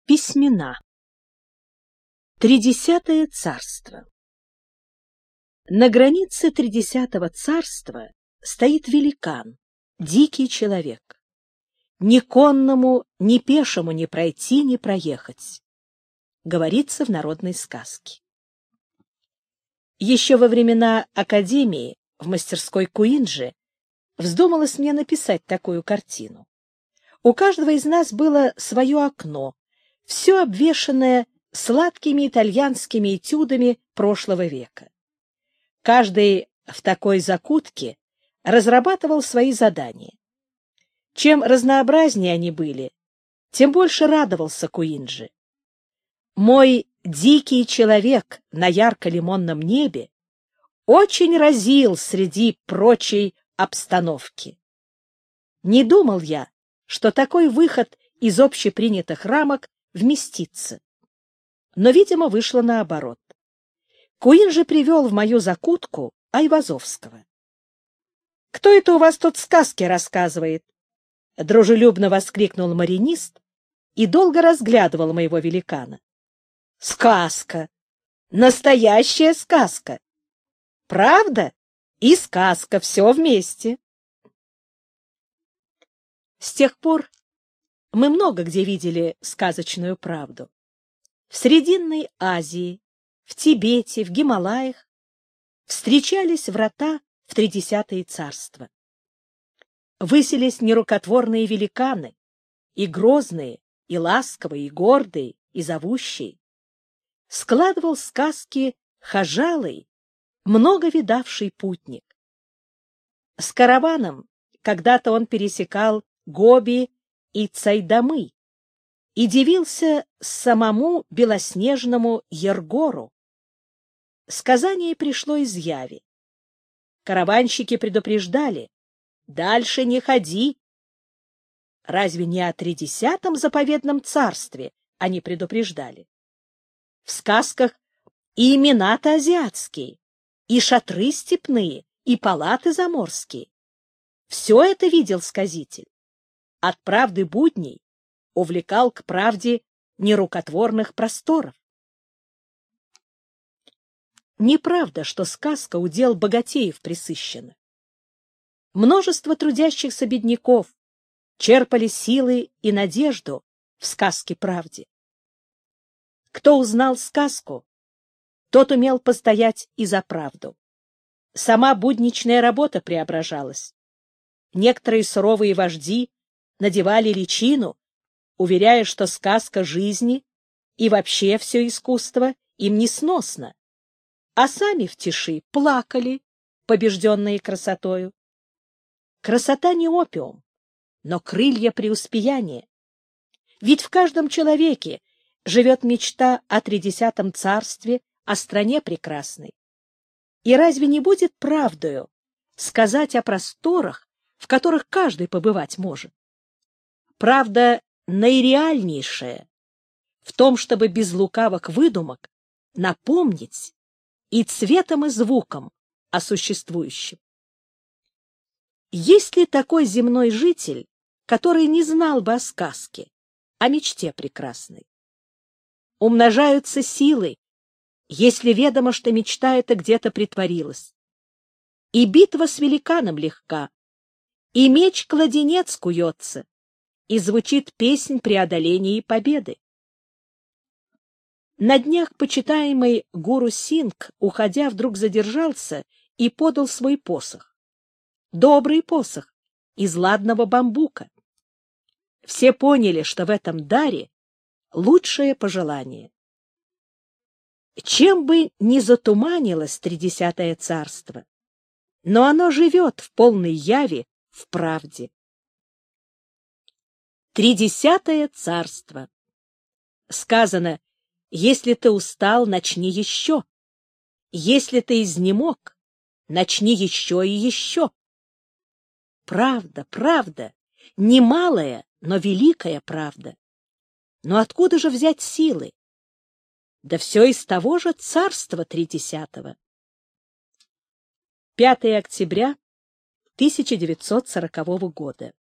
Письмена. Тридесятое царство. На границе Тридесятого царства стоит великан, дикий человек. Ни конному, ни пешему не пройти, не проехать. Говорится в народной сказке. Еще во времена академии в мастерской Куинджи вздумалось мне написать такую картину. У каждого из нас было свое окно, все обвешанное сладкими итальянскими этюдами прошлого века. Каждый в такой закутке разрабатывал свои задания. Чем разнообразнее они были, тем больше радовался Куинджи. Мой дикий человек на ярко-лимонном небе очень разил среди прочей обстановки. Не думал я, что такой выход из общепринятых рамок вместится. Но, видимо, вышло наоборот. Куинджи привел в мою закутку Айвазовского. — Кто это у вас тут сказки рассказывает? — дружелюбно воскликнул маринист и долго разглядывал моего великана. — Сказка! Настоящая сказка! Правда и сказка, все вместе. С тех пор мы много где видели сказочную правду. В Срединной Азии, в Тибете, в Гималаях встречались врата в Тридесятое царство. Высились нерукотворные великаны, и грозные, и ласковые, и гордые, и зовущие. Складывал сказки хожалый, много видавший путник. С караваном когда-то он пересекал Гоби и Цайдамы и дивился самому белоснежному Ергору. Сказание пришло из Яви. Караванщики предупреждали: дальше не ходи. Разве не о Тридесятом заповедном царстве они предупреждали? В сказках и имена-то азиатские, и шатры степные, и палаты заморские. Все это видел сказитель. От правды будней увлекал к правде нерукотворных просторов. Неправда, что сказка удел богатеев пресыщена. Множество трудящихся бедняков черпали силы и надежду в сказке-правде. Кто узнал сказку, тот умел постоять и за правду. Сама будничная работа преображалась. Некоторые суровые вожди надевали личину, уверяя, что сказка жизни и вообще все искусство им несносно, а сами в тиши плакали, побежденные красотою. Красота не опиум, но крылья преуспеяния. Ведь в каждом человеке живет мечта о Тридесятом царстве, о стране прекрасной. И разве не будет правдою сказать о просторах, в которых каждый побывать может? Правда наиреальнейшая в том, чтобы без лукавых выдумок напомнить и цветом, и звуком о существующем. Есть ли такой земной житель, который не знал бы о сказке, о мечте прекрасной? Умножаются силы, если ведомо, что мечта эта где-то притворилась. И битва с великаном легка, и меч-кладенец куется, и звучит песнь преодоления и победы. На днях почитаемый гуру Сингх, уходя, вдруг задержался и подал свой посох. Добрый посох из ладного бамбука. Все поняли, что в этом даре лучшее пожелание. Чем бы ни затуманилось Тридесятое царство, но оно живет в полной яве, в правде. Тридесятое царство. Сказано: если ты устал, начни еще. Если ты изнемог, начни еще и еще. Правда, правда, немалая, но великая правда. Но откуда же взять силы? Да все из того же царства Тридесятого. 5 октября 1940 года.